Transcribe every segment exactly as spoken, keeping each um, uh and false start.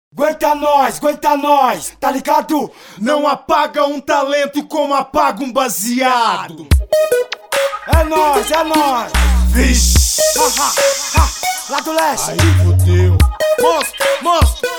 Aguenta nós, aguenta nós, tá ligado? Não apaga um talento como apaga um baseado. É nós, é nós. Vixe, Ha, ha, ha. Lá do leste. aí fodeu. Mostra, mostra.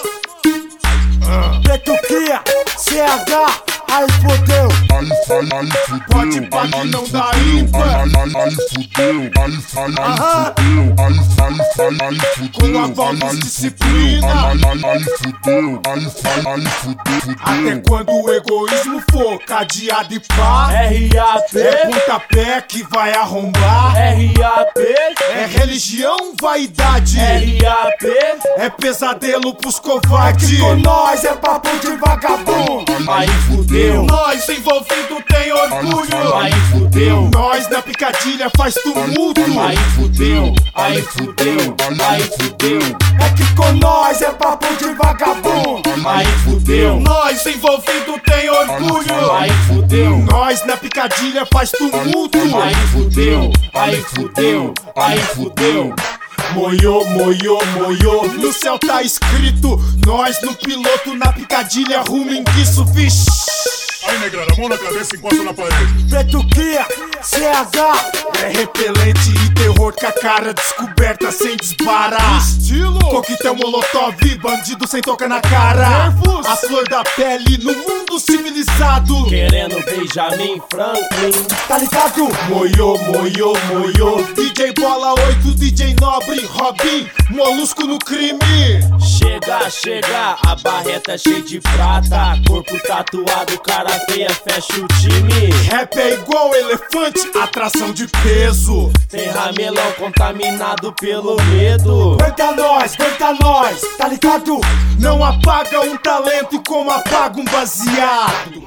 Preto Cria, C H, aí fodeu. Aí sai, aí fudeu. Pode pá que não dá ímpar. Aí, aí, aí fudeu. Aí sai, aí Aham. fudeu. Aí sai, sai, aí fudeu. Com a voz Aí, aí disciplina. fudeu. Aí, aí, aí fudeu. Aí sai, aí fudeu. Até Fudeu. quando o egoísmo for cadeado e pá, R A P, é pontapé que vai arrombar. R A P, É religião, vaidade. R A P. É pesadelo pros Aqui covardes. com nós é papo de vagabundo. Aí fudeu. Nós envolvido tem orgulho. Aí fudeu. Nós na picadilha faz tumulto. Aí fudeu, aí fudeu, aí fudeu. É que com nós é papo de vagabundo. Aí fudeu, Nós envolvido tem orgulho. aí fudeu, Nós na picadilha faz tumulto. aí fudeu, aí fudeu, aí fudeu. Moiô, moiô, moiô. No céu tá escrito: nós no piloto, na picadilha rumo em guiço, vixe. Aí, negrada, mão na cabeça e encosta na parede. Preto Cria, C H. É repelente e terror com a cara descoberta sem desbarar. Estilo Coquetel molotov, bandido sem toca na cara. Nervos. A flor da pele no mundo civilizado. Querendo Benjamin Franklin. Tá ligado? Moiô, moiô, moiô. D J Bola oito, D J Nobre, Robin, Molusco no crime. Chega, chega, a barreta cheia de prata. Corpo tatuado, cara feia, fecha o time. Rap é igual elefante, atração de peso. Tem ramelão contaminado pelo medo. Aguenta nós, aguenta nós, tá ligado? Não apaga um talento como apaga um baseado.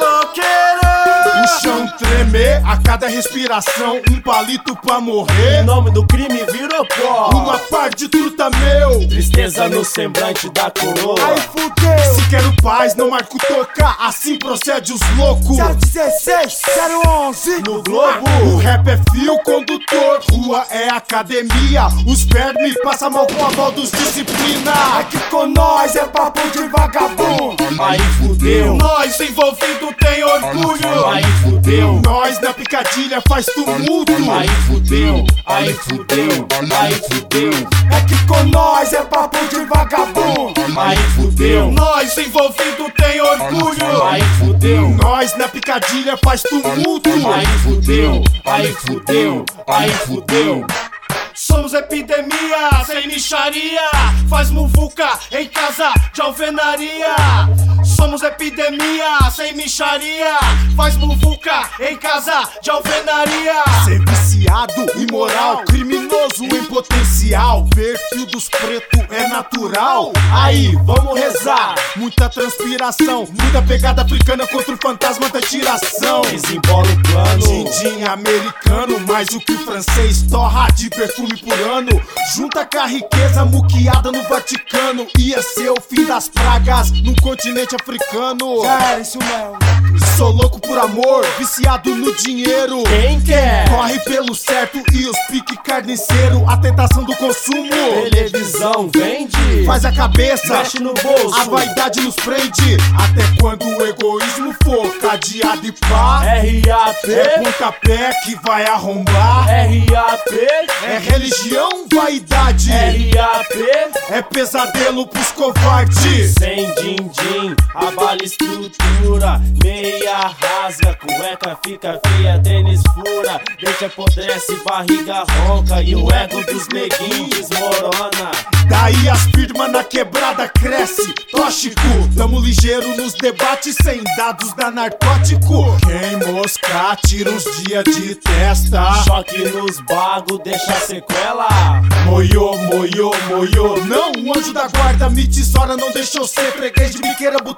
Maloqueiro! O chão tremer, a cada respiração um palito pra Em morrer. nome do crime virou pó. Uma parte de truta meu. Tristeza no semblante da coroa. Aí fudeu. Se quero paz, não marco tocar, assim procede os loucos. zero dezesseis, zero onze no Globo. O rap é fio condutor, rua é academia. Os vermes passam mal com a mão dos disciplina. Aqui com nós é papo de vagabundo. Aí fudeu, Nós envolvido tem orgulho. aí fudeu, Nós na picadilha faz tumulto. aí fudeu, aí fudeu, aí fudeu. É que com nós é papo de vagabundo. Aí fudeu, Nós envolvido tem orgulho. aí fudeu, Nós na picadilha faz tumulto. aí fudeu, aí fudeu, aí fudeu. Somos epidemia, sem micharia. Faz muvuca em casa de alvenaria. Somos epidemia, sem micharia. Faz muvuca em casa de alvenaria. Ser viciado, imoral, criminoso em potencial. Perfil dos pretos é natural. Aí, vamos rezar. Muita transpiração, muita pegada africana contra o fantasma da tiração. Desembola o plano. Din-din americano, mais o que francês torra de perfume por ano. Junta com a riqueza muqueada no Vaticano. Ia ser o fim das pragas no continente africano. É isso mesmo. Sou louco por amor, viciado no dinheiro. Quem quer? Corre pelo certo e os pique carniceiro. A tentação do consumo Televisão vende. faz a cabeça, Mexe no bolso. a vaidade nos prende. Até quando o egoísmo for cadeado e pá, R A P, é pontapé que vai arrombar. R A P, É religião, vaidade. R A P. É pesadelo pros covardes. Sem din-din, abala estrutura. Meia rasga, cueca fica feia, tênis fura. Deixa apodrece, barriga ronca. E o ego dos neguinhos desmorona. Daí as firmas na quebrada cresce, tóxico. Tamo ligeiro nos debates sem dados da narcótico. Quem moscar tira uns dias de testa. Choque nos bagos, deixa sequela. Moiô, moiô, moiô. Não, o anjo da guarda me tesoura, não deixou ser freguês de biqueira, boteca.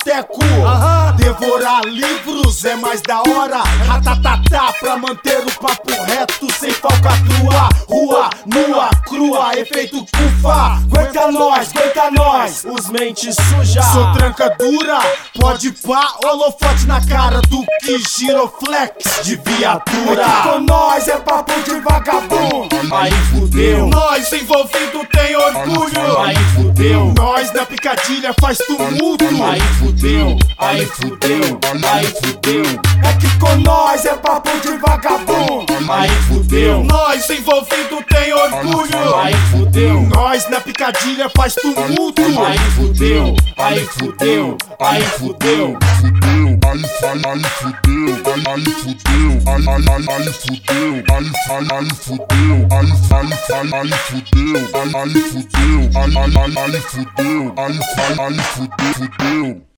boteco. Devorar livros é mais da hora. Ratatatá pra manter o papo reto sem falcatrua. Rua, nua, crua, efeito cufa. Aguenta nós, aguenta nós, os mentes suja. Sou tranca dura, pode pá, holofote na cara do que giroflex de viatura. Aqui com nós é papo de vagabundo. Aí fudeu. Nós envolvido tem orgulho. Aí fudeu. Nós na picadilha faz tumulto. Aí fudeu, aí fudeu, aí fudeu. Aqui com nós é papo de vagabundo. Aí fudeu. Nós envolvido tem orgulho. Aí fudeu. Nós na picadilha faz tumulto. Aí fudeu, aí fudeu, aí fudeu. Aí fudeu, aí fudeu, aí fudeu, aí aí fudeu, aí aí fudeu, aí aí fudeu, aí fudeu, aí aí fudeu, aí aí fudeu.